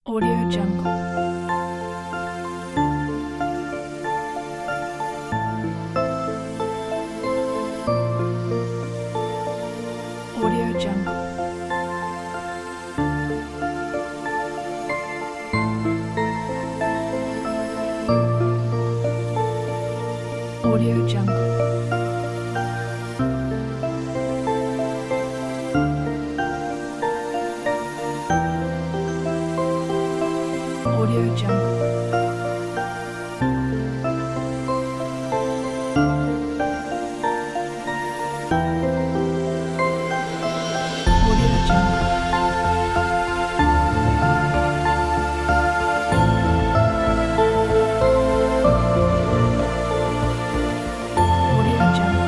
Audio Jungle. Audio Jungle. Audio Jungle. Audio Jungle. Audio Jungle. Audio Jungle.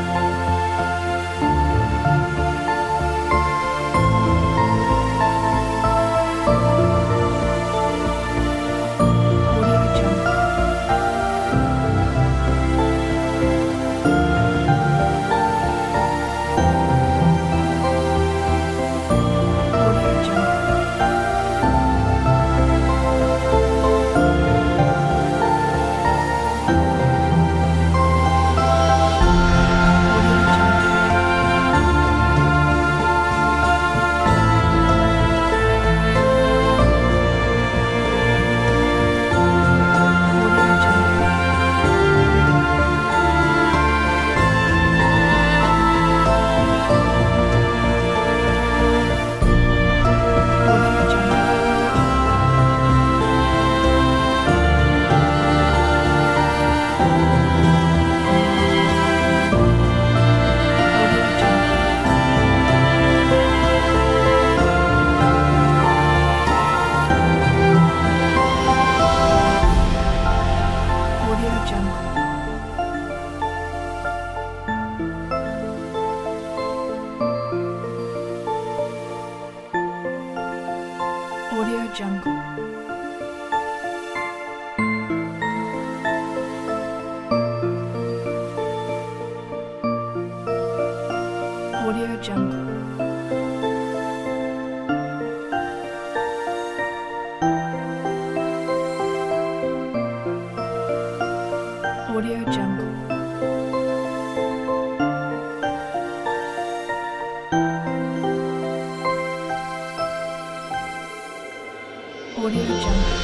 Audio Jungle. Audio Jungle. Audio Jungle. Audio Jungle. Audio Jungle. Audio Jungle. Audio Jungle. Audio Jungle. Audio Jungle. Audio Jungle. Audio Jungle.